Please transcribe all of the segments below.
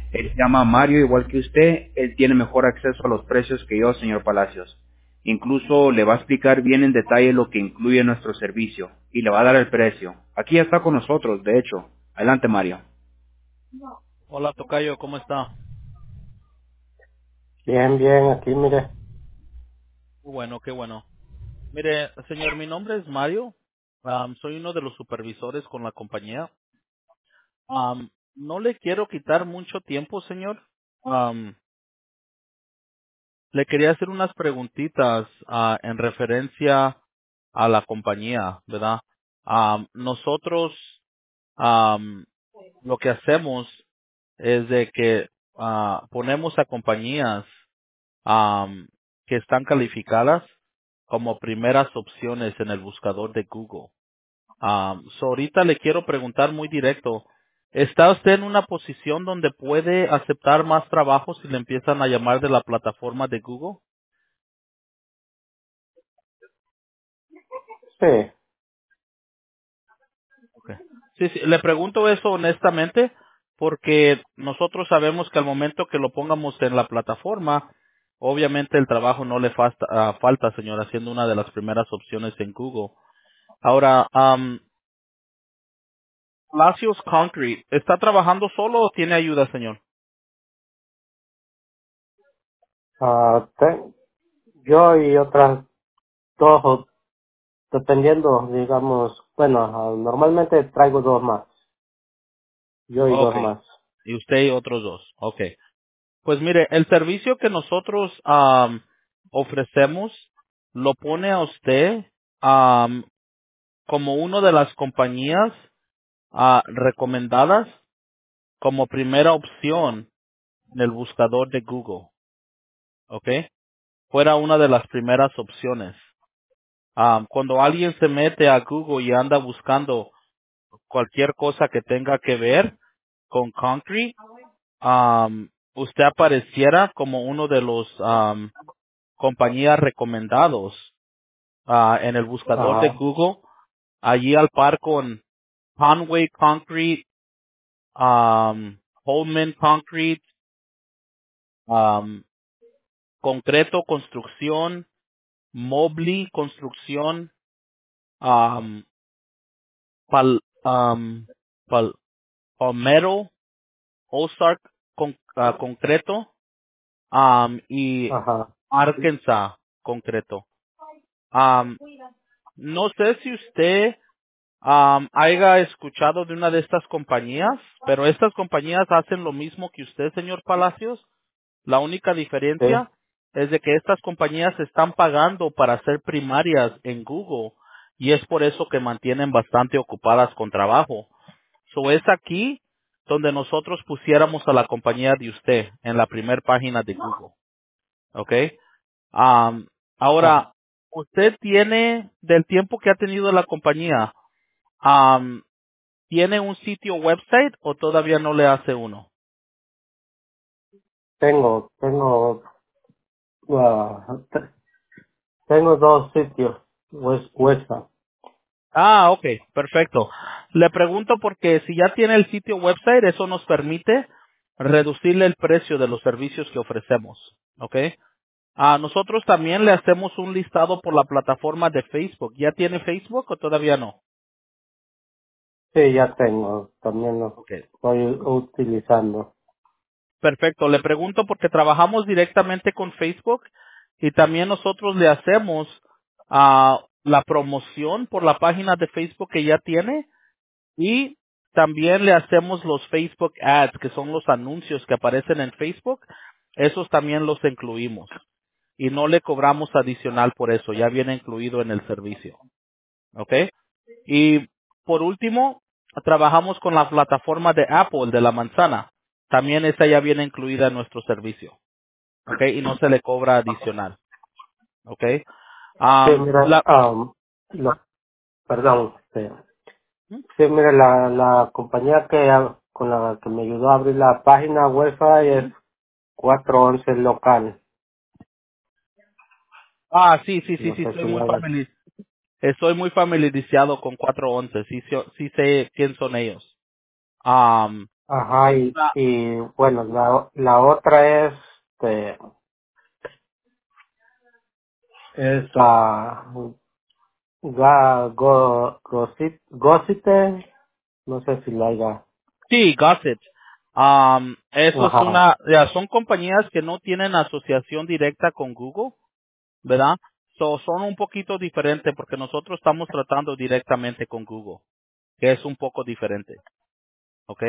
Él se llama Mario, igual que usted. Él tiene mejor acceso a los precios que yo, señor Palacios. Incluso le va a explicar bien en detalle lo que incluye nuestro servicio y le va a dar el precio. Aquí ya está con nosotros, de hecho. Adelante, Mario. Hola, tocayo, ¿cómo está? Bien, bien, aquí mire. Qué bueno, qué bueno. Mire, señor, mi nombre es Mario. Soy uno de los supervisores con la compañía. No le quiero quitar mucho tiempo, señor. Am, Le quería hacer unas preguntitas en referencia a la compañía, ¿verdad? Nosotros lo que hacemos es de que ponemos a compañías que están calificadas como primeras opciones en el buscador de Google. Ahorita le quiero preguntar muy directo, ¿está usted en una posición donde puede aceptar más trabajo si le empiezan a llamar de la plataforma de Google? Sí, Okay. Sí, sí, le pregunto eso honestamente porque nosotros sabemos que al momento que lo pongamos en la plataforma, obviamente el trabajo no le falta, señora, siendo una de las primeras opciones en Google. Ahora, Palacios Concrete, ¿está trabajando solo o tiene ayuda, señor? yo y otras dos, dependiendo, digamos, bueno, normalmente traigo dos más, yo y dos Okay. más. Y usted y otros dos. Okay. Pues mire, el servicio que nosotros ofrecemos lo pone a usted como una de las compañías recomendadas como primera opción en el buscador de Google. Okay. Fuera una de las primeras opciones. Cuando alguien se mete a Google y anda buscando cualquier cosa que tenga que ver con concrete, usted apareciera como uno de los compañías recomendados en el buscador de Ajá, Google, allí al par con Conway Concrete, Holman Concrete, um, Concreto Construcción, Mobley Construcción, um, Pal, Palmero, Ozark Concreto, y ajá, Arkansas Concreto. Um, no sé si usted haya escuchado de una de estas compañías, pero estas compañías hacen lo mismo que usted, señor Palacios. La única sí, diferencia es de que estas compañías están pagando para ser primarias en Google y es por eso que mantienen bastante ocupadas con trabajo. So es aquí donde nosotros pusiéramos a la compañía de usted en la primera página de Google. ¿Ok? Am, ah, Ahora, usted tiene, del tiempo que ha tenido la compañía, am, ¿tiene un sitio website o todavía no le hace uno? tengo, tengo dos sitios, Huesa. Ok, perfecto. Le pregunto porque si ya tiene el sitio website, eso nos permite reducirle el precio de los servicios que ofrecemos. ¿Ok? Nosotros también le hacemos un listado por la plataforma de Facebook. ¿Ya tiene Facebook o todavía no? Sí, ya tengo, también lo Ok. estoy utilizando. Perfecto. Le pregunto porque trabajamos directamente con Facebook y también nosotros le hacemos la promoción por la página de Facebook que ya tiene y también le hacemos los Facebook Ads, que son los anuncios que aparecen en Facebook. Esos también los incluimos y no le cobramos adicional por eso. Ya viene incluido en el servicio. ¿Ok? Y por último, trabajamos con la plataforma de Apple, de la manzana. También esa ya viene incluida en nuestro servicio. ¿Ok? Y no se le cobra adicional. ¿Ok? Sí, Am, mira, la, perdón, sí. ¿Mm? Sí, mira, la compañía con la que me ayudó a abrir la página Wi-Fi es 411 local. Sí, sí, sí, No sí, sé si lo hayas. estoy muy familiarizado con 411. Sí, sí, sí sé quién son ellos. Ajá, y bueno, la otra es Gosite, no sé si la haya. Sí, Gossip. Eso es Ajá, son compañías que no tienen asociación directa con Google, ¿verdad? Son un poquito diferentes porque nosotros estamos tratando directamente con Google, que es un poco diferente, ¿ok?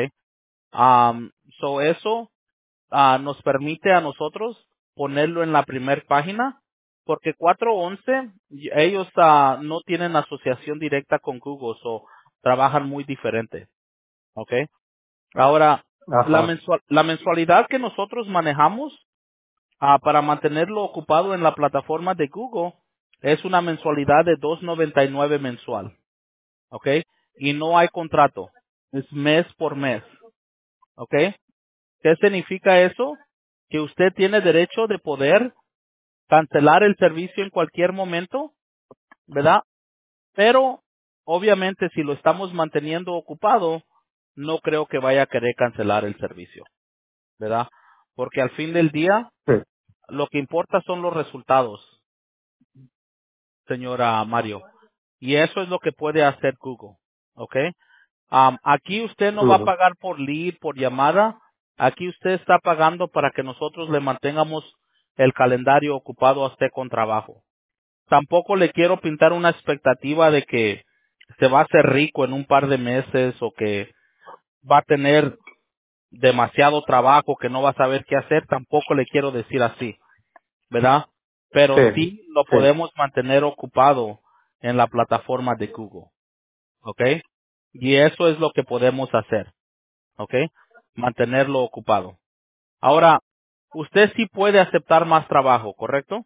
Eso nos permite a nosotros ponerlo en la primera página, porque 411 ellos no tienen asociación directa con Google, trabajan muy diferente, ¿ok? Ahora, ajá, la mensualidad que nosotros manejamos para mantenerlo ocupado en la plataforma de Google es una mensualidad de 2.99 mensual, ¿ok? Y no hay contrato, es mes por mes, ¿ok? ¿Qué significa eso? Que usted tiene derecho de poder cancelar el servicio en cualquier momento, ¿verdad? Pero, obviamente, si lo estamos manteniendo ocupado, no creo que vaya a querer cancelar el servicio, ¿verdad? Porque al fin del día, sí, lo que importa son los resultados, señora Mario. Y eso es lo que puede hacer Google, ¿ok? Aquí usted no va a ujú, pagar por lead, por llamada. Aquí usted está pagando para que nosotros le mantengamos el calendario ocupado a usted con trabajo. Tampoco le quiero pintar una expectativa de que se va a hacer rico en un par de meses o que va a tener demasiado trabajo que no va a saber qué hacer. Tampoco le quiero decir así, ¿verdad? Pero sí, sí lo sí, podemos mantener ocupado en la plataforma de Google, ¿ok? Y eso es lo que podemos hacer, ¿ok? Mantenerlo ocupado. Ahora, usted sí puede aceptar más trabajo, ¿correcto?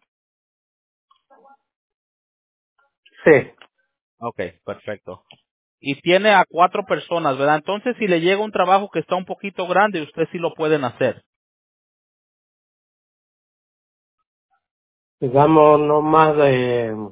sí. Ok, perfecto. Y tiene a 4 personas, ¿verdad? Entonces, si le llega un trabajo que está un poquito grande, usted sí lo pueden hacer. Digamos, no más de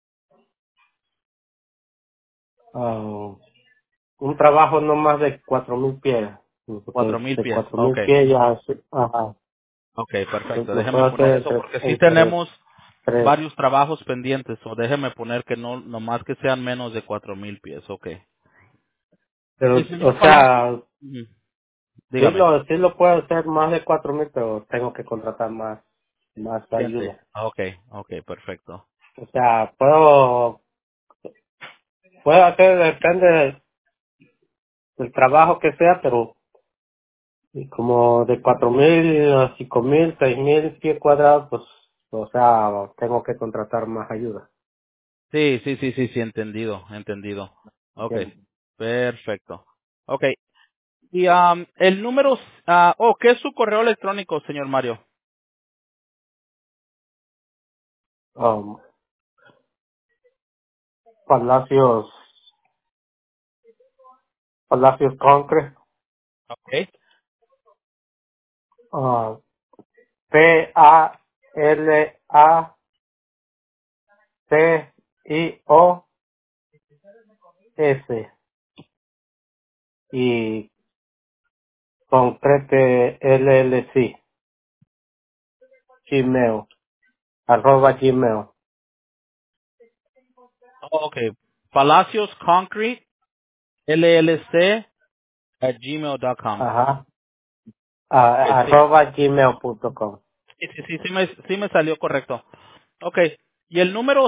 ah, un trabajo no más de 4,000 pies, porque 4,000 de pies. 4,000 Ok, pies ya, ajá, ok, perfecto. lo Déjeme puedo poner hacer eso porque sí entre tenemos tres. varios trabajos pendientes, o déjeme poner que no, nomás que sean menos de 4,000 pies. Ok. Pero, Y o señor Palacio, sea, ujú, dígame. sí lo puedo hacer más de 4,000, pero tengo que contratar más Gente. ayuda. Ok, ok, perfecto. O sea, puedo hacer, depende del trabajo que sea, pero como de 4,000 a 5,000, 6,000 pies cuadrados, pues, o sea, tengo que contratar más ayuda. Sí, sí, sí, sí, sí, entendido, entendido. Ok, ¿Entiendes? perfecto. Ok, y el número, ¿qué es su correo electrónico, señor Mario? Um, Palacios, Palacios Concrete, Ok, uh, Palacios y Concrete LLC, Gmail, @gmail. ok. Palacios Concrete LLC @gmail.com. Ajá. Ok, sí, @gmail.com. sí me salió correcto. Ok, y el número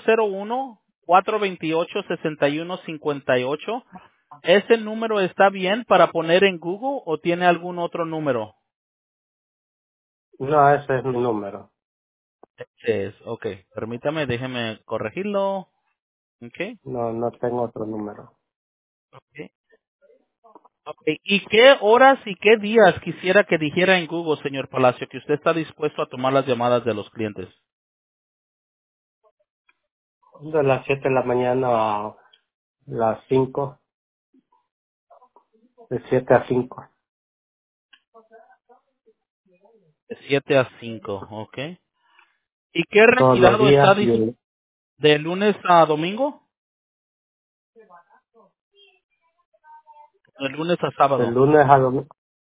501-428-6158, ¿ese número está bien para poner en Google o tiene algún otro número? No, ese es mi número. Ok, permítame, déjeme corregirlo. Ok, No, no tengo otro número. ok. Ok, ¿y qué horas y qué días quisiera que dijera en Google, señor Palacio, que usted está dispuesto a tomar las llamadas de los clientes? De las 7 de la mañana a las 5, de 7 a 5. De 7 a 5, ok. ¿Y qué Todos los retirado está días y de lunes a domingo? De lunes a De sábado. lunes a domingo,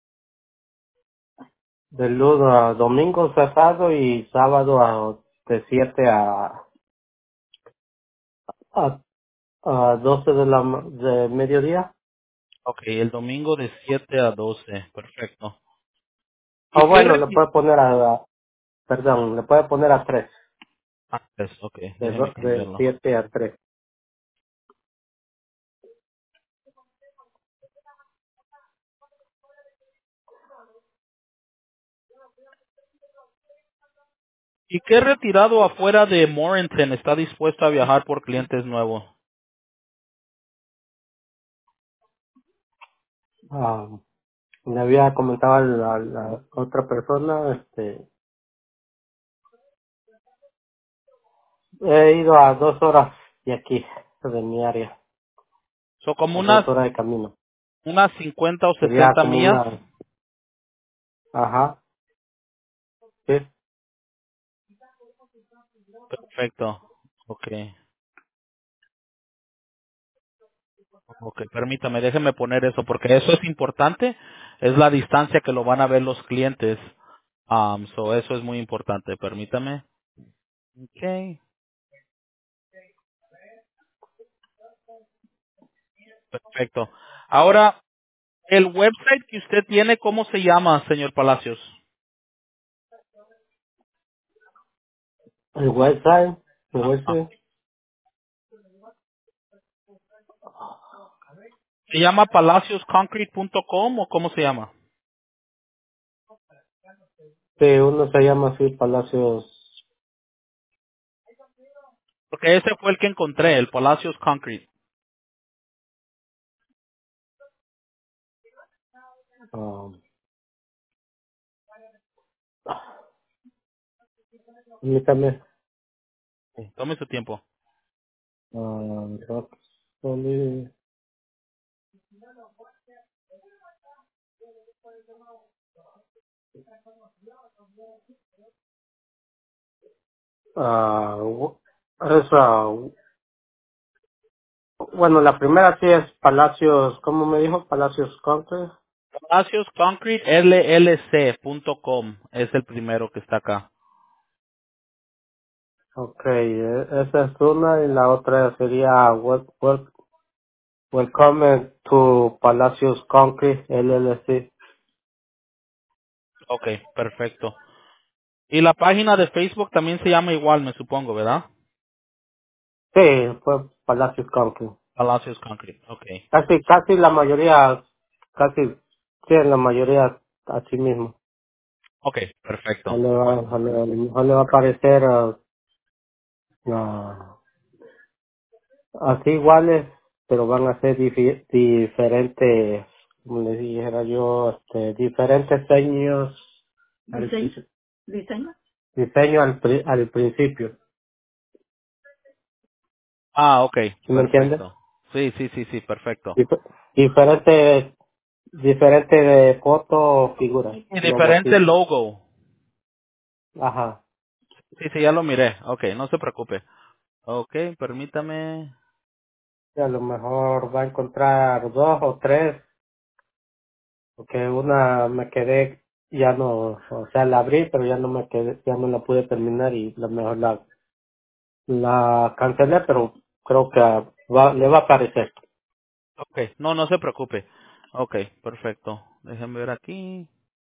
de lunes a domingo cerrado y sábado de 7 a, a 12 de mediodía. Ok, el domingo de 7 a 12. Perfecto. ¿Y O qué bueno, le puede poner perdón, le puede poner a 3 Ah, pues, ok, déjeme de cambiarlo. 7 a 3. ¿Y qué retirado afuera de Morrington está dispuesto a viajar por clientes nuevos? Ah, me había comentado la otra persona, he ido a 2 horas de aquí, de mi área, Son como a 2 horas de camino. unas 50 o Sería 60 como millas. ajá, sí. Perfecto. Ok. Ok, permítame, déjeme poner eso, porque eso es importante. Es la distancia que lo van a ver los clientes. So eso es muy importante. Permítame. Ok. Perfecto. Ahora, el website que usted tiene, ¿cómo se llama, señor Palacios? El website, el Ajá. website, ¿Se llama palaciosconcrete.com o cómo se llama? sí, uno se llama así, Palacios, Porque ese fue el que encontré, el Palacios Concrete. um, permítame, Sí, tome su tiempo. Rock Solid, es, bueno, la primera sí es Palacios, ¿cómo me dijo? Palacios Country. PalaciosConcreteLLC.com es el primero que está acá. Okay, esa es una y la otra sería Welcome to Palacios Concrete LLC. Ok, perfecto. Y la página de Facebook también se llama igual, me supongo, ¿verdad? Sí, fue Palacios Concrete. Palacios Concrete, ok. Casi la mayoría, casi, sí, la mayoría así mismo. Ok, perfecto. No le va a aparecer ah, así iguales, pero van a ser diferentes, como les dijera yo, diferentes diseños. ¿Diseño? Diseño al principio. Ah, ok, ¿Sí me entiendes? perfecto. Sí, sí, sí, sí, perfecto. Dif- diferente, diferente de foto o figura, Y diferente logotipo. logo. Ajá. Sí, sí, ya lo miré. Ok, no se preocupe. Ok, permítame. Y a lo mejor va a encontrar 2 o 3, porque una me quedé, ya no, o sea, la abrí, pero ya no me quedé, ya no la pude terminar y lo mejor la cancelé, pero creo que le va a aparecer. Ok, no, no se preocupe. Ok, perfecto. Déjenme ver aquí.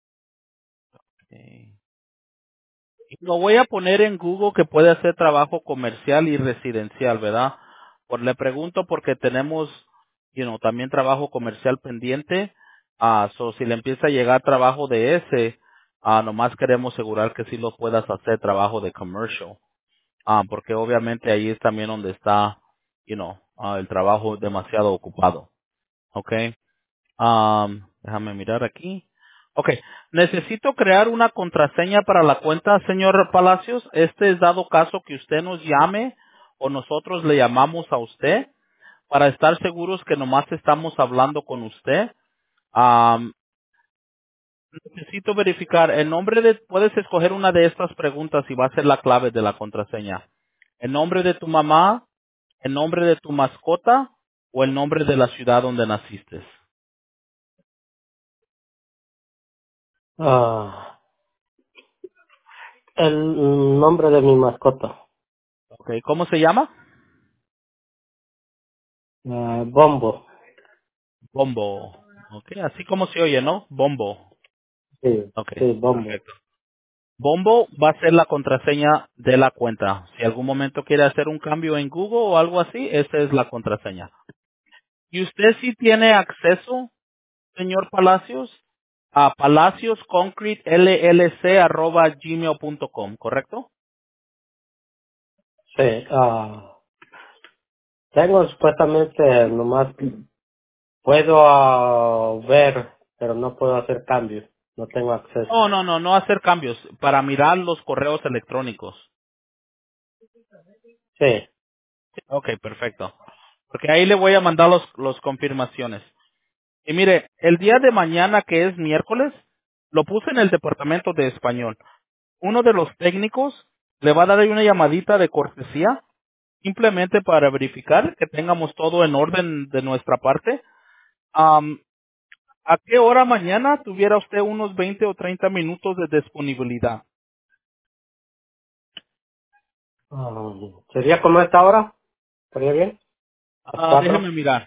Ok. Lo voy a poner en Google que puede hacer trabajo comercial y residencial, ¿verdad? Le pregunto porque tenemos, también trabajo comercial pendiente. So si le empieza a llegar trabajo de ese, nomás queremos asegurar que sí lo puedas hacer trabajo de commercial. Porque obviamente ahí es también donde está, el trabajo demasiado ocupado. ¿Ok? Déjame mirar aquí. Ok, necesito crear una contraseña para la cuenta, señor Palacios. Este es dado caso que usted nos llame o nosotros le llamamos a usted para estar seguros que nomás estamos hablando con usted. Am, necesito verificar el nombre puedes escoger una de estas preguntas y va a ser la clave de la contraseña. El nombre de tu mamá, el nombre de tu mascota o el nombre de la ciudad donde naciste. Ah, el nombre de mi mascota. Ok, ¿cómo se llama? Bombo. Bombo. Ok, así como se oye, ¿no? Bombo. Sí, Ok, sí, Bombo. perfecto. Bombo va a ser la contraseña de la cuenta. Si algún momento quiere hacer un cambio en Google o algo así, esa es la contraseña. ¿Y usted sí tiene acceso, señor Palacios, a palaciosconcretellc@gmail.com, correcto? Sí, tengo supuestamente nomás puedo ver, pero no puedo hacer cambios. No tengo acceso. No hacer cambios, para mirar los correos electrónicos. Sí. Ok, perfecto. Porque ahí le voy a mandar los confirmaciones. Y mire, el día de mañana, que es miércoles, lo puse en el departamento de español. Uno de los técnicos le va a dar ahí una llamadita de cortesía, simplemente para verificar que tengamos todo en orden de nuestra parte. Am, ¿A qué hora mañana tuviera usted unos 20 o 30 minutos de disponibilidad? ¿Sería como esta hora? ¿Estaría bien? ¿Las Déjeme 4? mirar.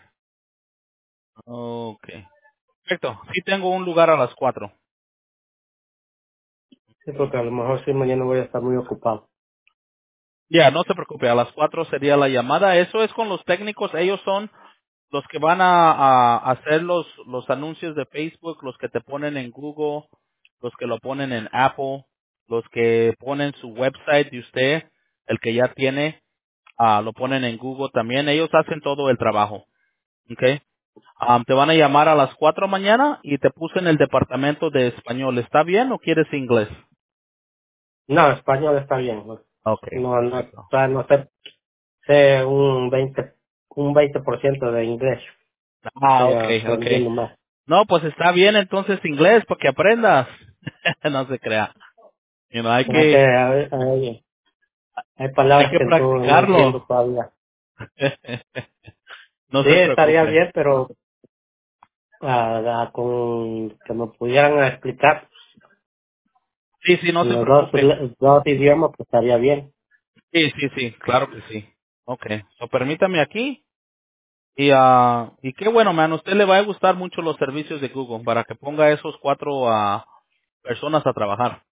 Ok. Perfecto. Sí tengo un lugar a las 4. Sí, porque a lo mejor sí mañana voy a estar muy ocupado. Ya, no se preocupe. A las 4 sería la llamada. Eso es con los técnicos. Ellos son los que van a hacer los anuncios de Facebook, los que te ponen en Google, los que lo ponen en Apple, los que ponen su website de usted, el que ya tiene, lo ponen en Google también. Ellos hacen todo el trabajo. ¿Ok? Te van a llamar a las 4 mañana y te puse en el departamento de español. ¿Está bien o quieres inglés? No, español está bien. Ok, No, no, perfecto. todavía no sé un 20% de inglés. Estoy Ok, ok. aprendiendo más. No, pues está bien entonces inglés para que aprendas. No se crea. Hay Es que que, hay hay palabras que que no entiendo practicarlo. todavía. No Sí, se estaría preocupe. bien, pero con que me pudieran explicar Sí, sí, no en se los preocupe. dos idiomas, pues estaría bien. Sí, sí, sí, claro que sí. Ok, so permítame aquí. Y qué bueno, man, a usted le va a gustar mucho los servicios de Google para que ponga esos 4 personas a trabajar.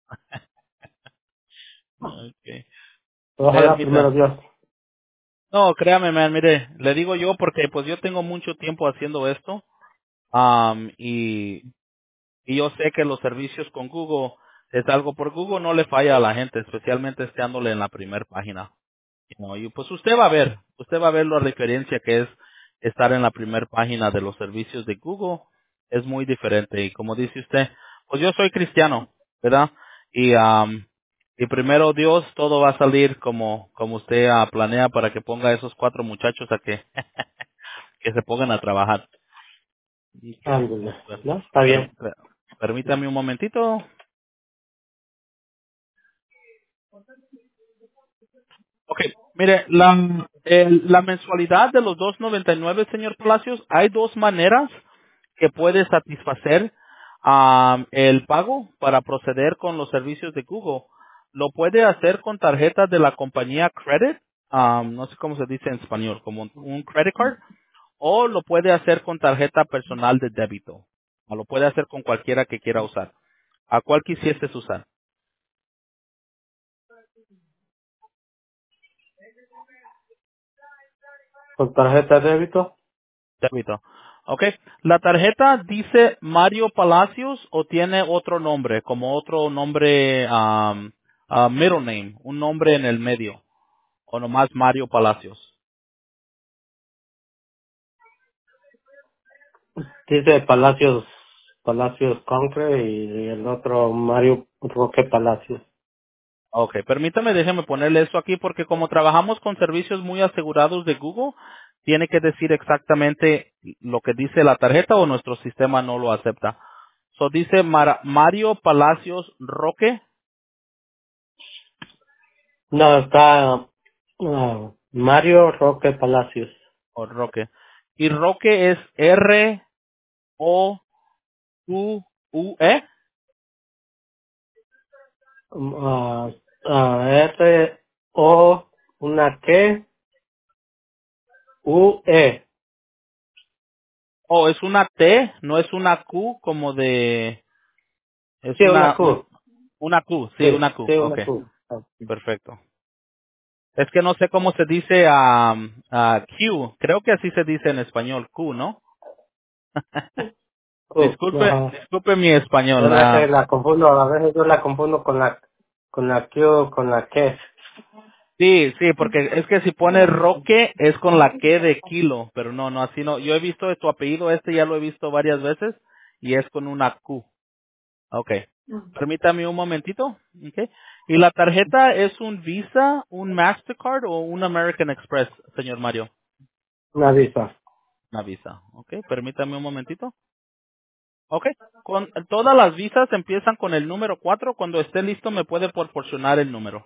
Okay. Ojalá primero Permita. Dios. No, créame, man, mire, le digo yo porque pues yo tengo mucho tiempo haciendo esto, am, y, y yo sé que los servicios con Google es algo por Google no le falla a la gente, especialmente estándole en la primera página. Y pues usted va a ver la diferencia que es estar en la primera página de los servicios de Google, es muy diferente. Y como dice usted, pues yo soy cristiano, ¿verdad? Y primero Dios, todo va a salir como usted planea para que ponga a esos 4 muchachos a que, que se pongan a trabajar. Ándale. Per- ¿No? Está bien. per- Permítame un momentito. Ok, mire, la mensualidad de los 2.99, señor Palacios, hay dos maneras que puede satisfacer el pago para proceder con los servicios de Google. Lo puede hacer con tarjetas de la compañía Credit, no sé cómo se dice en español, como un credit card, o lo puede hacer con tarjeta personal de débito. O lo puede hacer con cualquiera que quiera usar. ¿A cuál quisieses usar? Con tarjeta de débito. Débito. Ok. ¿La tarjeta dice Mario Palacios o tiene otro nombre, como otro nombre, middle name, un nombre en el medio, o nomás Mario Palacios? Dice Palacios Concre y el otro Mario Roque Palacios. Ok, permítame, déjeme ponerle eso aquí porque como trabajamos con servicios muy asegurados de Google, tiene que decir exactamente lo que dice la tarjeta o nuestro sistema no lo acepta. So dice Mario Palacios Roque No, está Mario Roque Palacios. o Roque. Y Roque es R O U U E. R, O, una Q, U, E. Oh, es una T, no es una Q como de, es Sí, una Q. una Q, sí, Sí, una Q. sí, una Okay, Q. perfecto. Es que no sé cómo se dice Q. Creo que así se dice en español, Q, ¿no? Q, ajá. Disculpe mi español. Es la que la confundo, a veces yo la confundo con la Q, con la Q. Sí, sí, porque es que si pone Roque es con la Q de kilo, pero no, no, así no. Yo he visto tu apellido ya lo he visto varias veces y es con una Q. Okay. Permítame un momentito. Okay. ¿Y la tarjeta es un Visa, un Mastercard o un American Express, señor Mario? Una visa. Una Visa. Okay. Permítame un momentito. Okay. Con todas las visas empiezan con el número 4. Cuando esté listo me puede proporcionar el número.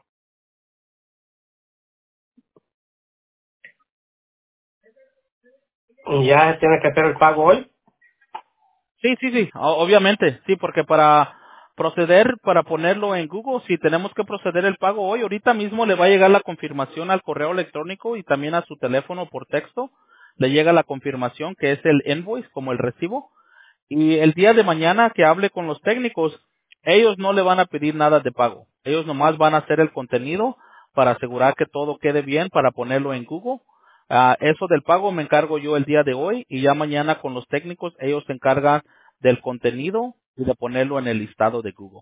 ¿Y ya tiene que hacer el pago hoy? Sí, sí, sí, obviamente, sí, porque para proceder, para ponerlo en Google, si tenemos que proceder el pago hoy, ahorita mismo le va a llegar la confirmación al correo electrónico y también a su teléfono por texto, le llega la confirmación que es el invoice, como el recibo, y el día de mañana que hable con los técnicos, ellos no le van a pedir nada de pago. Ellos nomás van a hacer el contenido para asegurar que todo quede bien para ponerlo en Google. Eso del pago me encargo yo el día de hoy y ya mañana con los técnicos ellos se encargan del contenido y de ponerlo en el listado de Google.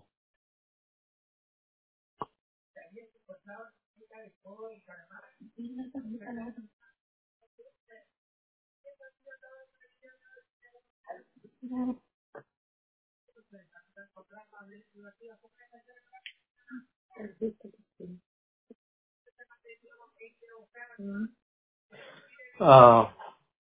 Ah,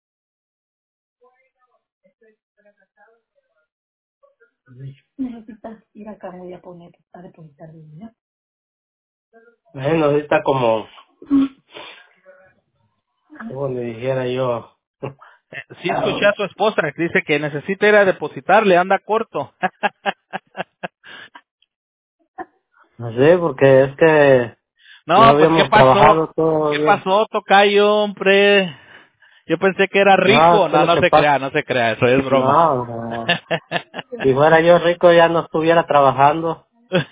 bueno, ahorita como le dijera yo. Sí escuché a su esposa que dice que necesita ir a depositarle, anda corto. No sé, porque es que no No, pues ¿qué habíamos pasó? trabajado todo ¿Qué bien. pasó, tocayo, hombre? Yo pensé que era No, rico. ¿qué es No, lo no que se pasa? crea, no se crea, eso es broma. No, no. Si fuera yo rico ya no estuviera trabajando.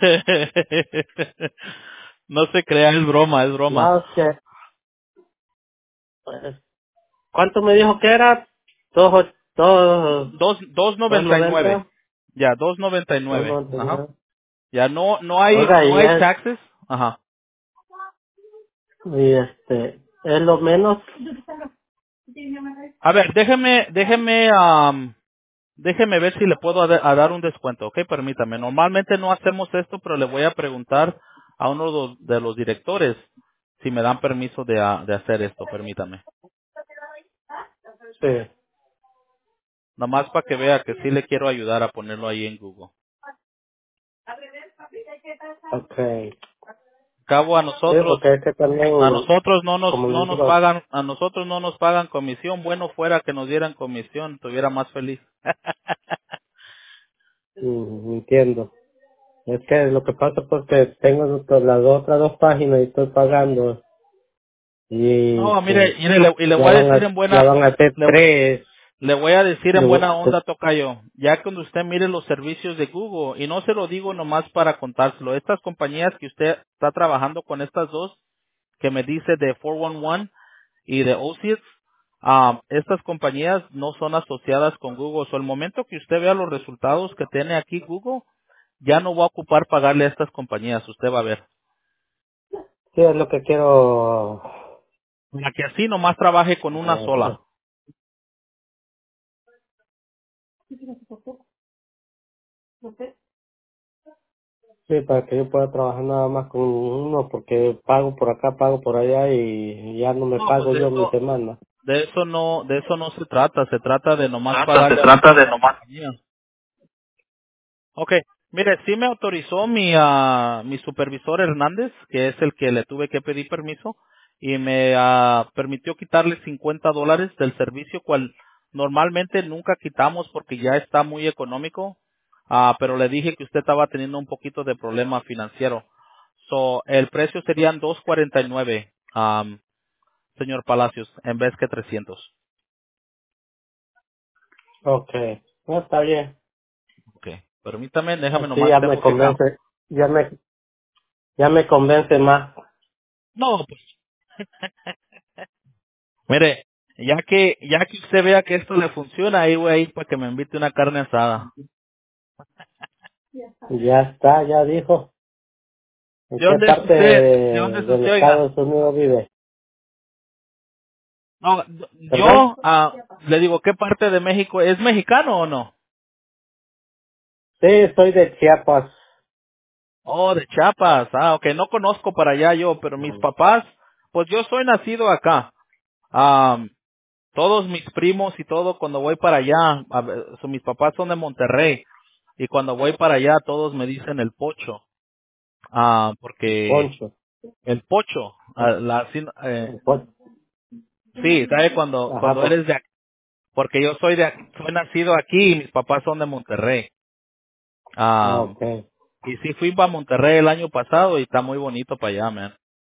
No se crea, es broma, es broma. No, es que, pues, ¿cuánto me dijo que era? Dos, Dos dos noventa y nueve. noventa, Ya, 2.99. Ajá. 2.99. Ya Oiga, no hay taxes. Ajá. y es lo menos. A ver, déjeme ver si le puedo a dar un descuento, ¿ok? Permítame. Normalmente no hacemos esto, pero le voy a preguntar a uno de los directores si me dan permiso de hacer esto, permítame. Sí, Nomás para que vea que sí le quiero ayudar a ponerlo ahí en Google. okay. Cabo Sí, porque es que también, como no les nos digo, pagan, a nosotros no nos pagan comisión. Bueno fuera que nos dieran comisión, estuviera más feliz. entiendo. Es que lo que pasa pues que tengo las otras dos páginas y estoy pagando y No, pues mire, y le voy a decir ya van a ser le, tres. le voy a decir Le en voy- buena onda, tocayo, ya cuando usted mire los servicios de Google, y no se lo digo nomás para contárselo, estas compañías que usted está trabajando con estas dos, que me dice de 411 y de OCS, estas compañías no son asociadas con Google. So, el momento que usted vea los resultados que tiene aquí Google, ya no va a ocupar pagarle a estas compañías, usted va a ver. Sí, es lo que quiero. Para que así nomás trabaje con una sola. Sí, para que yo pueda trabajar nada más con uno, porque pago por acá, pago por allá y ya no me No, pues pago yo mi semana. de eso no se trata de nomás Se pagarle a una trata de sola nomás. compañía. Ok, mire, sí me autorizó mi supervisor Hernández, que es el que le tuve que pedir permiso, y me permitió quitarle $50 del servicio, cual normalmente nunca quitamos porque ya está muy económico. pero le dije que usted estaba teniendo un poquito de problema financiero. So, el precio serían 249, señor Palacios, en vez que 300. Okay. No, está bien. Okay. Permítame, déjame Así nomás, ya me tengo que... convence, ya me convence más. No, pues, mire, ya que usted vea que esto le funciona, ahí voy a ir para que me invite una carne asada. Ya está, ya dijo. ¿En ¿De qué dónde es parte usted? ¿De dónde es del usted, oiga? Estados Unidos vive? No, ¿Perdón? yo le digo, ¿qué parte de México? ¿Es mexicano o no? Sí, soy de Chiapas. Oh, de Chiapas. Ok, no conozco para allá yo, pero mis papás, pues yo soy nacido acá. Am, Todos mis primos y todo, cuando voy para allá, mis papás son de Monterrey, y cuando voy para allá todos me dicen el pocho, porque Poncho. el pocho, Poncho. sí, ¿sabe? Ajá, Cuando eres de aquí, porque yo soy nacido aquí y mis papás son de Monterrey. Am, okay. y sí fui para Monterrey el año pasado y está muy bonito para allá, man.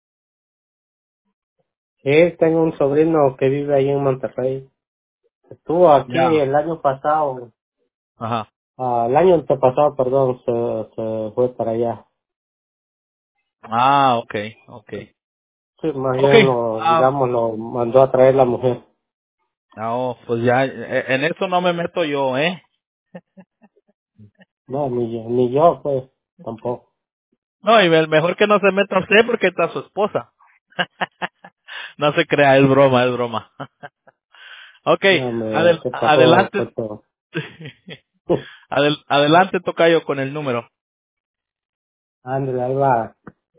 Sí, tengo un sobrino que vive ahí en Monterrey. Estuvo aquí Ya. el año pasado, Ajá. el año antepasado, perdón, se fue para allá. Okay, okay. Sí, más bien Okay. digamos, lo mandó a traer la mujer. No, pues ya, en eso no me meto yo, ¿eh? No, ni yo, pues, tampoco. No, y mejor que no se meta usted porque está su esposa. No se crea, es broma, es broma. Okay, No, ¿qué pasó, adelante, Poncho? adelante tocayo con el número. Ándale, ahí va.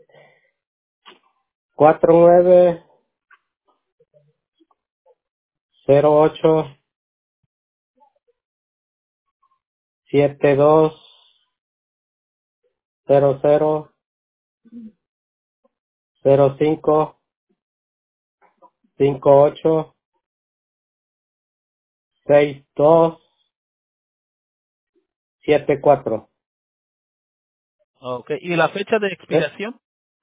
48-02-05-58-62-74. Okay, ¿y la fecha de expiración?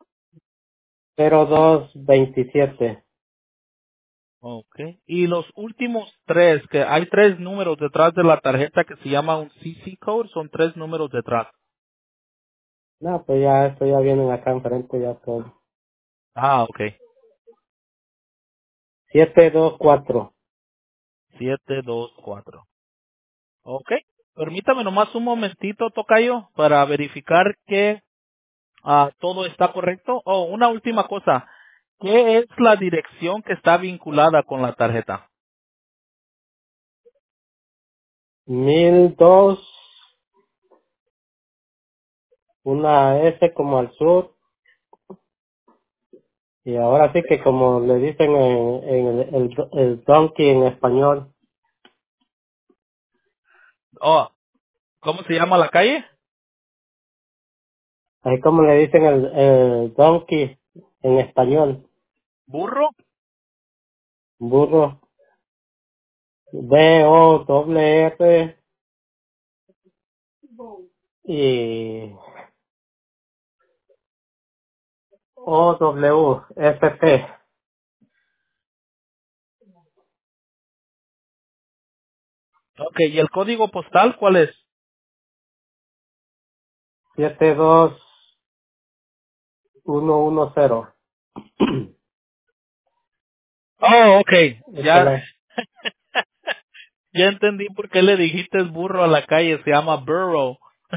0227. Okay. Y los últimos tres, que hay tres números detrás de la tarjeta que se llama un CC code, son tres números detrás. No, pues ya, esto ya vienen acá enfrente, ya todo. Okay. 724. 724. Okay. Permítame nomás un momentito, tocayo, para verificar que todo está correcto. Oh, una última cosa. ¿Qué es la dirección que está vinculada con la tarjeta? 1002, una S como al sur, y ahora sí que como le dicen en el donkey en español, Oh, ¿cómo se llama la calle? así como le dicen el donkey en español, ¿Burro? burro, B-O-R y O-W-S-T, Okay, ¿y el código postal cuál es? 72110. Oh, okay. Esta es Ya, la, ya entendí por qué le dijiste burro a la calle, se llama Burrow.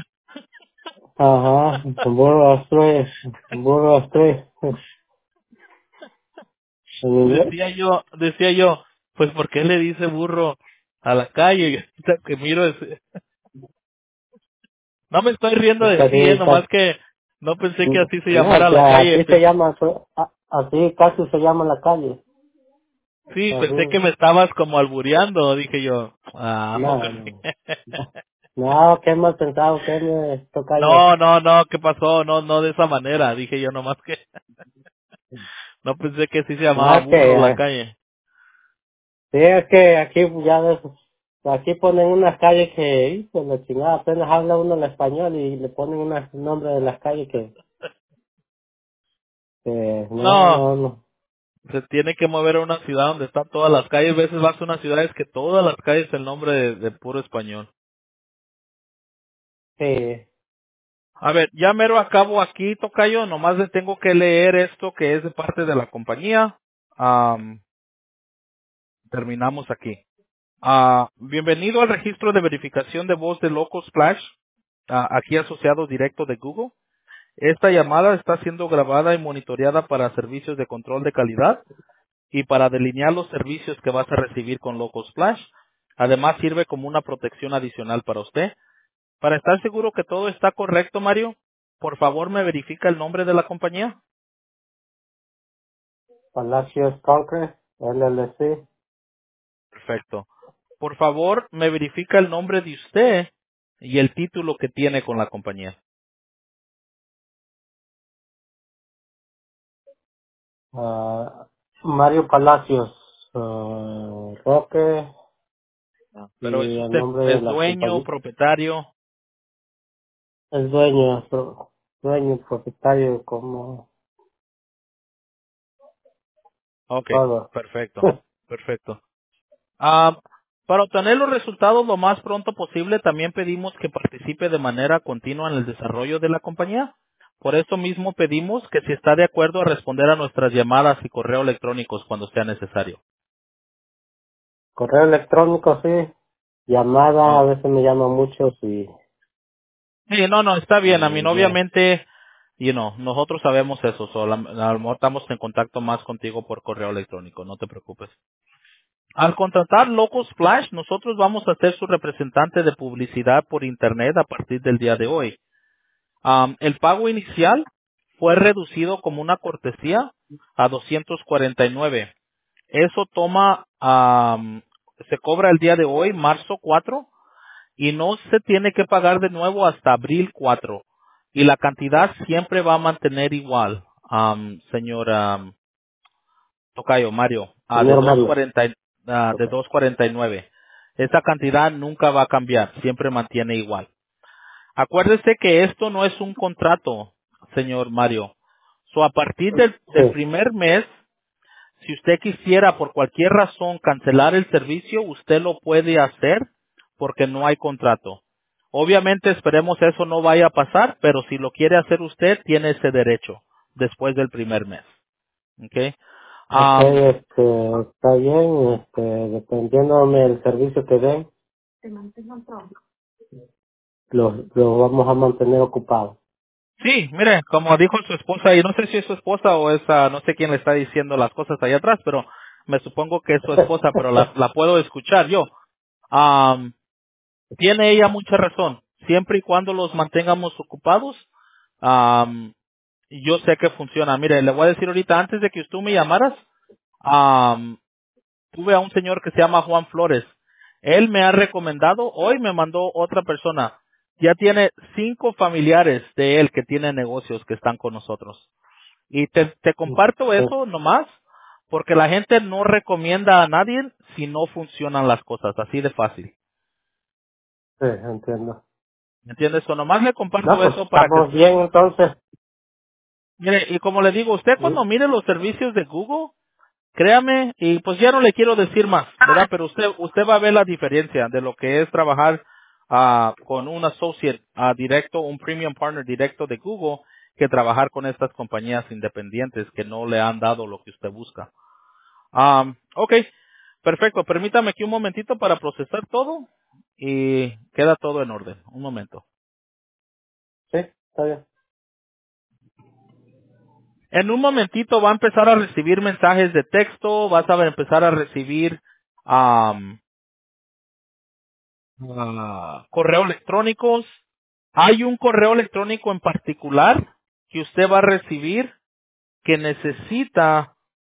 ajá, Burro Street, en inglés. Decía yo, pues ¿por qué le dice burro a la calle? Y ahorita que miro, no me estoy riendo de Casi, ti, nomás que no pensé que así se no, llamara que la calle. así se llama, así casi se llama la calle. Sí, pensé que Así, me estabas como albureando, dije yo. no, Ok. no. No, ¿qué hemos pensado? ¿Qué me toca yo? No, ¿qué pasó? No de esa manera, dije yo nomás que no pensé que así se llamaba No, burro la calle. sí, es que aquí ya ves, Aquí ponen unas calles que, pues la chingada, apenas habla uno el español y le ponen unos nombres de las calles que no, No, no, no. se tiene que mover a una ciudad donde están todas las calles. A veces vas a unas ciudades que todas las calles el nombre de puro español. Sí, A ver, ya mero acabo aquí, tocayo. Nomás le tengo que leer esto que es de parte de la compañía. Terminamos aquí. Bienvenido al registro de verificación de voz de Local Splash, aquí asociado directo de Google. Esta llamada está siendo grabada y monitoreada para servicios de control de calidad y para delinear los servicios que vas a recibir con Local Splash. Además, sirve como una protección adicional para usted. Para estar seguro que todo está correcto, Mario, por favor me verifica el nombre de la compañía. Palacios Concrete, LLC, Perfecto. Por favor, me verifica el nombre de usted y el título que tiene con la compañía. Mario Palacios, Roque, Pero es y el usted nombre de es la dueño, compañía. propietario. Es dueño, dueño, propietario, como Ok, todo. perfecto, perfecto. Ah, para obtener los resultados lo más pronto posible, también pedimos que participe de manera continua en el desarrollo de la compañía. Por eso mismo pedimos que si está de acuerdo a responder a nuestras llamadas y correo electrónicos cuando sea necesario. Correo electrónico, sí. Llamada, a Oh. veces me llaman muchos Sí, no, está bien. A mí, y ya. obviamente, nosotros sabemos eso. A lo mejor estamos en contacto más contigo por correo electrónico, no te preocupes. Al contratar Local Splash, nosotros vamos a ser su representante de publicidad por Internet a partir del día de hoy. El pago inicial fue reducido como una cortesía a 249. Eso se cobra el día de hoy, marzo 4, y no se tiene que pagar de nuevo hasta abril 4. Y la cantidad siempre va a mantener igual, señor Tocayo, Mario, de Señor Mario. 240, de Ok. 249. Esa cantidad nunca va a cambiar, siempre mantiene igual. Acuérdese que esto no es un contrato, señor Mario. A partir del Sí, primer mes, si usted quisiera por cualquier razón cancelar el servicio, usted lo puede hacer porque no hay contrato. Obviamente esperemos eso no vaya a pasar, pero si lo quiere hacer usted, tiene ese derecho después del primer mes. ¿Ok? ok, Am, está bien, dependiéndome del servicio que den, los vamos a mantener ocupados. sí, mire, como dijo su esposa, y no sé si es su esposa o es, no sé quién le está diciendo las cosas allá atrás, pero me supongo que es su esposa, pero la puedo escuchar yo. Am, Tiene ella mucha razón. Siempre y cuando los mantengamos ocupados, am, yo sé que funciona. Mire, le voy a decir ahorita, antes de que usted me llamaras, am, tuve a un señor que se llama Juan Flores. Él me ha recomendado, hoy me mandó otra persona. Ya tiene 5 familiares de él que tienen negocios que están con nosotros. Y te comparto Sí, eso nomás, porque la gente no recomienda a nadie si no funcionan las cosas, así de fácil. sí, entiendo. ¿Me entiendes? O nomás le No, comparto pues eso para que, estamos bien entonces. mire, y como le digo, usted Sí, cuando mire los servicios de Google, créame, y pues ya no le quiero decir más, ¿verdad? Pero usted va a ver la diferencia de lo que es trabajar con un associate directo, un premium partner directo de Google, que trabajar con estas compañías independientes que no le han dado lo que usted busca. Ok, perfecto. Permítame aquí un momentito para procesar todo y queda todo en orden. Un momento. sí, está bien. En un momentito va a empezar a recibir mensajes de texto, vas a empezar a recibir am, correo electrónicos. Hay un correo electrónico en particular que usted va a recibir que necesita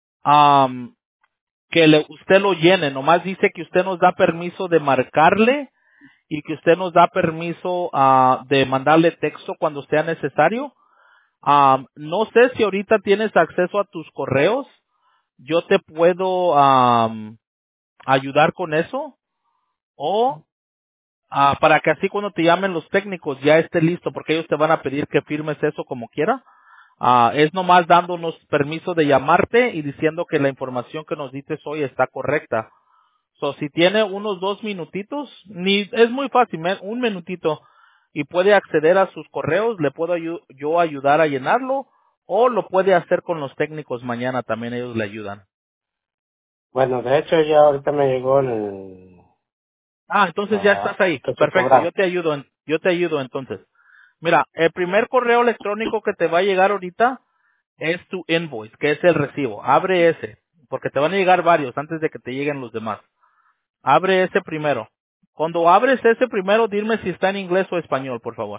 que usted lo llene. Nomás dice que usted nos da permiso de marcarle y que usted nos da permiso de mandarle texto cuando sea necesario. No sé si ahorita tienes acceso a tus correos. Yo te puedo ayudar con eso. o para que así cuando te llamen los técnicos ya esté listo, porque ellos te van a pedir que firmes eso como quiera. Es nomás dándonos permiso de llamarte y diciendo que la información que nos dices hoy está correcta. So, si tiene unos 2 minutitos, es muy fácil, un minutito, y puede acceder a sus correos, le puedo yo ayudar a llenarlo, o lo puede hacer con los técnicos mañana, también ellos le ayudan. Bueno, de hecho ya ahorita me llegó Entonces ya estás ahí. que se Perfecto, cobra. yo te ayudo entonces. Mira, el primer correo electrónico que te va a llegar ahorita es tu invoice, que es el recibo. Abre ese, porque te van a llegar varios antes de que te lleguen los demás. Abre ese primero. Cuando abres ese primero, dime si está en inglés o español, por favor.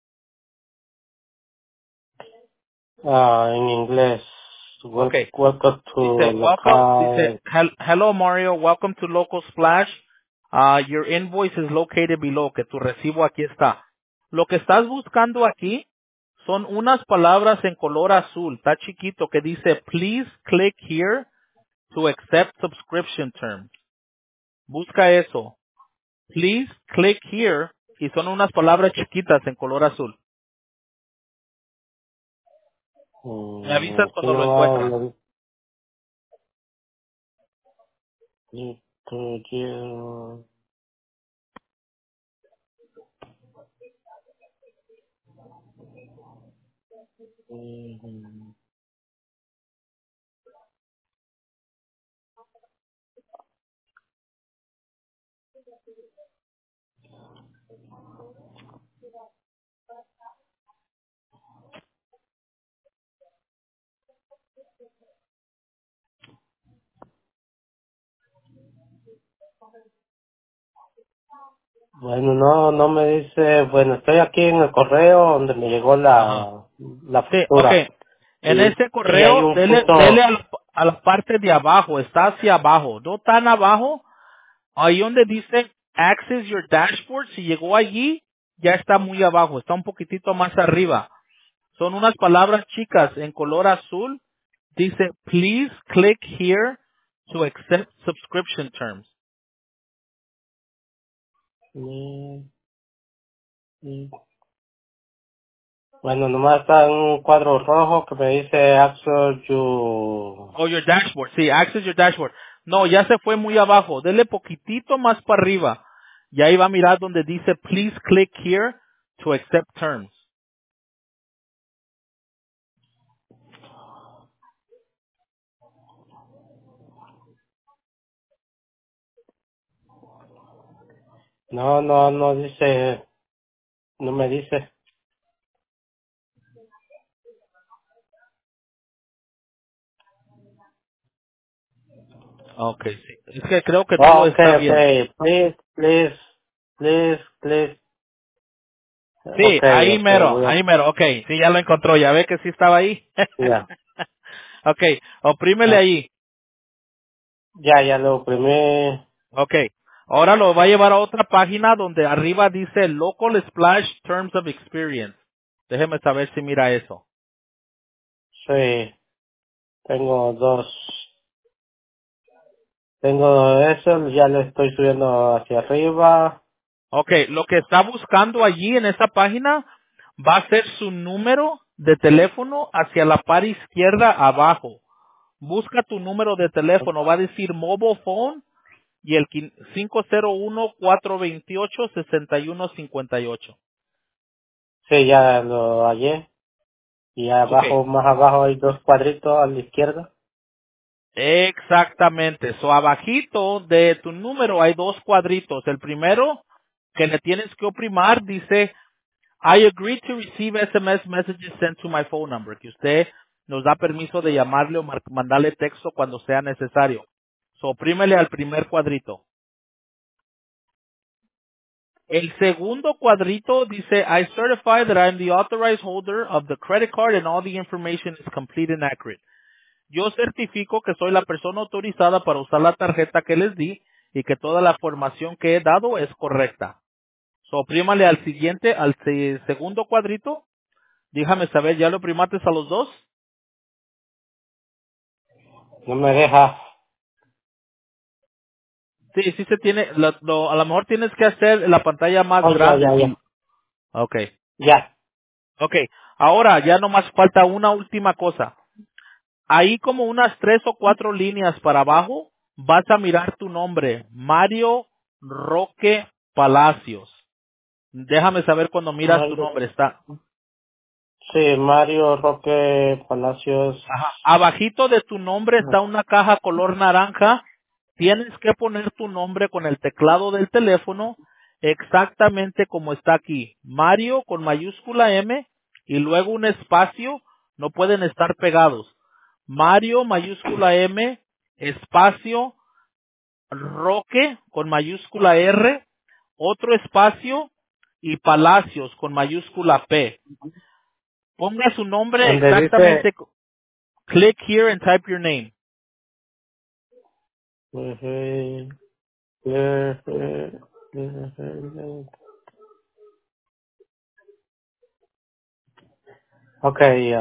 En inglés. Okay. Welcome to Dice, local. hello Mario, welcome to Local Splash. Your invoice is located below, que tu recibo aquí está. Lo que estás buscando aquí son unas palabras en color azul, está chiquito, que dice, please click here to accept subscription terms. Busca eso. Please click here, y son unas palabras chiquitas en color azul. Me avisas Si cuando lo encuentras. no, no, bueno, no me dice, bueno, estoy aquí en el correo donde me llegó Ajá. la Sí, factura. okay. En ese Y hay correo, un dele punto, a la parte de abajo, está hacia abajo, no tan abajo, ahí donde dice Access Your Dashboard, si llegó allí, ya está muy abajo, está un poquitito más arriba. Son unas palabras chicas en color azul, dice Please click here to accept subscription terms. mm, mm, bueno, nomás está en un cuadro rojo que me dice Access You. Oh, your dashboard. Sí, access your dashboard. No, ya se fue muy abajo. Dele poquitito más para arriba. Y ahí va a mirar donde dice, please click here to accept terms. No dice, no me dice. Okay, sí. Es que creo que todo Oh, está bien. okay. Please. Sí, ahí Okay, mero, voy a, ahí mero. Okay, sí, ya lo encontró. Ya ve que sí estaba ahí. ya. Okay, oprímele Ah, ahí. ya lo oprimí. Okay. Ahora lo va a llevar a otra página donde arriba dice Local Splash Terms of Experience. Déjeme saber si mira eso. Sí, tengo dos. Tengo eso, ya lo estoy subiendo hacia arriba. Okay, lo que está buscando allí en esa página va a ser su número de teléfono hacia la par izquierda abajo. Busca tu número de teléfono, va a decir mobile phone y el 501-428-6158. Sí, ya lo hallé. Y Okay, abajo, más abajo hay dos cuadritos a la izquierda. exactamente. So abajito de tu número hay dos cuadritos. El primero que le tienes que oprimir dice I agree to receive SMS messages sent to my phone number, que usted nos da permiso de llamarle o mandarle texto cuando sea necesario. So, oprímele al primer cuadrito. El segundo cuadrito dice, I certify that I am the authorized holder of the credit card and all the information is complete and accurate. Yo certifico que soy la persona autorizada para usar la tarjeta que les di y que toda la información que he dado es correcta. So, oprímale al siguiente, al segundo cuadrito. Déjame saber, ¿ya lo primates a los dos? No me deja. Sí, sí se tiene, a lo mejor tienes que hacer la pantalla más Oh, ya, grande. ya, ya. Sí. Okay. Ya. Okay. Ahora ya nomás falta una última cosa. Ahí como unas 3 o 4 líneas para abajo, vas a mirar tu nombre, Mario Roque Palacios. Déjame saber cuando miras tu Mario, nombre. Está sí, Mario Roque Palacios. ajá. Abajito de tu nombre está una caja color naranja. Tienes que poner tu nombre con el teclado del teléfono exactamente como está aquí. Mario con mayúscula M y luego un espacio. No pueden estar pegados. Mario mayúscula M, espacio, Roque con mayúscula R, otro espacio y Palacios con mayúscula P. Ponga su nombre Donde dice, exactamente. Click here and type your name. eh, eh, eh, okay,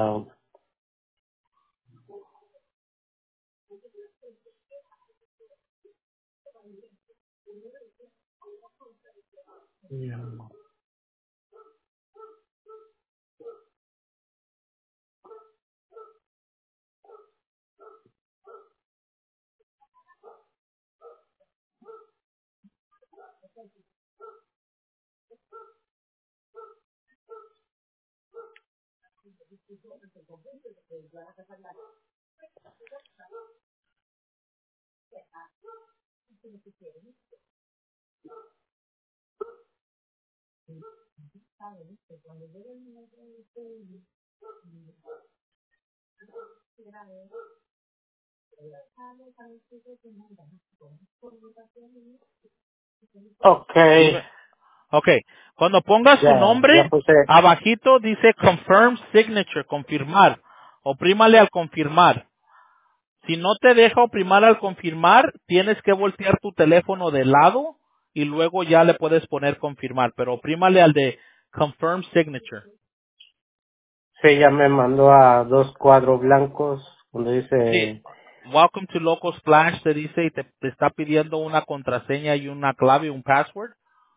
okay, Dime. Okay. Cuando ponga su ya nombre, puse, abajito dice confirm signature, confirmar. Oprímale al confirmar. Si no te deja oprimar al confirmar, tienes que voltear tu teléfono de lado y luego ya le puedes poner confirmar. Pero oprímale al de confirm signature. sí, ya me mandó a 2 cuadros blancos, donde Sí. dice, Welcome to Local Splash, te dice y te está pidiendo una contraseña y una clave, un password.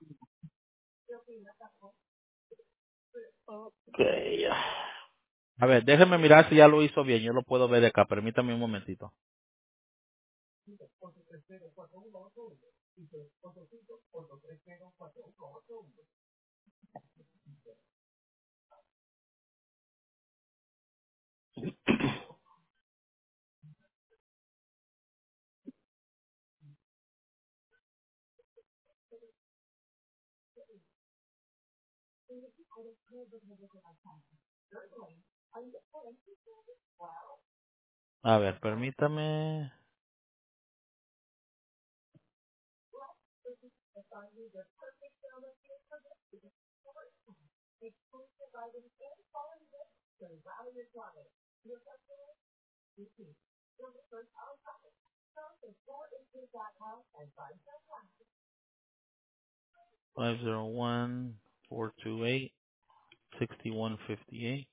okay, A ver, déjeme mirar si ya lo hizo bien. Yo lo puedo ver de acá. Permítame un momentito. A ver, permítame. 501-428-6158.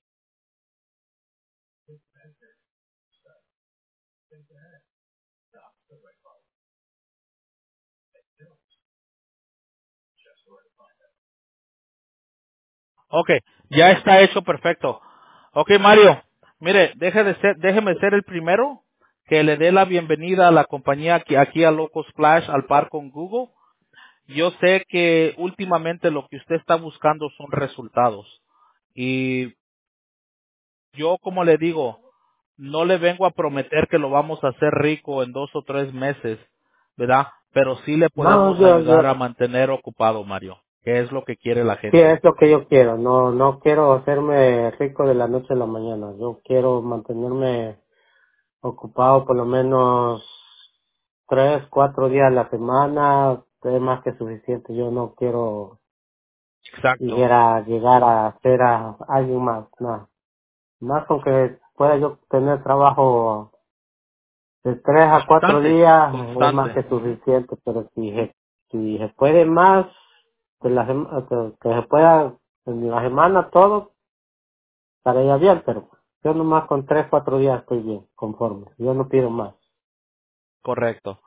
Ok, ya está hecho perfecto. Ok, Mario, mire, déjeme ser el primero que le dé la bienvenida a la compañía aquí a Loco Splash, al par con Google. Yo sé que últimamente lo que usted está buscando son resultados. Y yo, como le digo, no le vengo a prometer que lo vamos a hacer rico en 2 o 3 meses, ¿verdad? Pero sí le no, podemos ayudar a mantener ocupado, Mario, que es lo que quiere la sí, gente. es lo que yo quiero, no quiero hacerme rico de la noche a la mañana, yo quiero mantenerme ocupado por lo menos 3, 4 días a la semana, es más que suficiente, yo no quiero Exacto. llegar a hacer a alguien más, nada. Más con que pueda yo tener trabajo de 3 a 4 Constante, días es más constante. que suficiente, pero si se puede más, que se pueda en la semana todo, estaría bien, pero yo nomás con 3, 4 días estoy bien, conforme, yo no pido más. Correcto.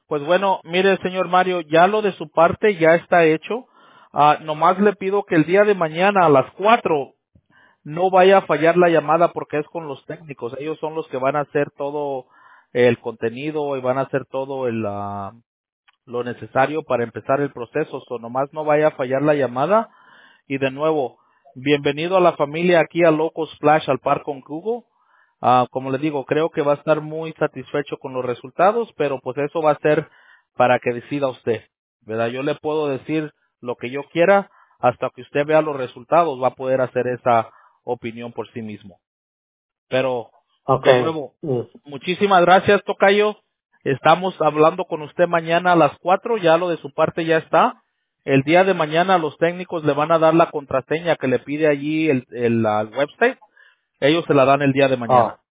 Pues bueno, mire, señor Mario, ya lo de su parte ya está hecho. Nomás le pido que el día de mañana a las 4 no vaya a fallar la llamada porque es con los técnicos. Ellos son los que van a hacer todo el contenido y van a hacer todo lo necesario para empezar el proceso. So, nomás no vaya a fallar la llamada. Y de nuevo, bienvenido a la familia aquí a Loco Splash, al par con Google. Como le digo, creo que va a estar muy satisfecho con los resultados, pero pues eso va a ser para que decida usted, ¿verdad? Yo le puedo decir lo que yo quiera, hasta que usted vea los resultados, va a poder hacer esa opinión por sí mismo. Pero, de Okay. nuevo, muchísimas gracias, tocayo. Estamos hablando con usted mañana a las 4, ya lo de su parte ya está. El día de mañana los técnicos le van a dar la contraseña que le pide allí el website. Ellos se la dan el día de Oh, mañana.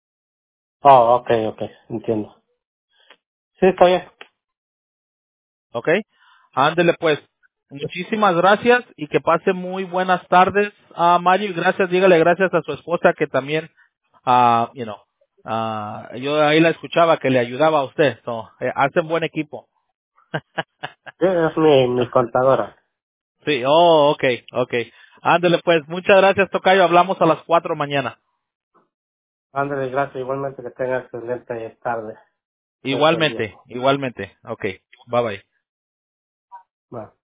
okay, entiendo. Sí, está bien. ¿Ok? Ándele pues. Muchísimas gracias y que pase muy buenas tardes a Mario. Y gracias, dígale gracias a su esposa que también, yo ahí la escuchaba que le ayudaba a usted. So, hacen buen equipo. Sí, es mi contadora. Sí, okay. Ándele pues. Muchas gracias, tocayo. Hablamos a las 4 mañana. Ándale, gracias. Igualmente que tenga excelente tarde. Resto del día. Igualmente. Okay. Bye bye. Bye.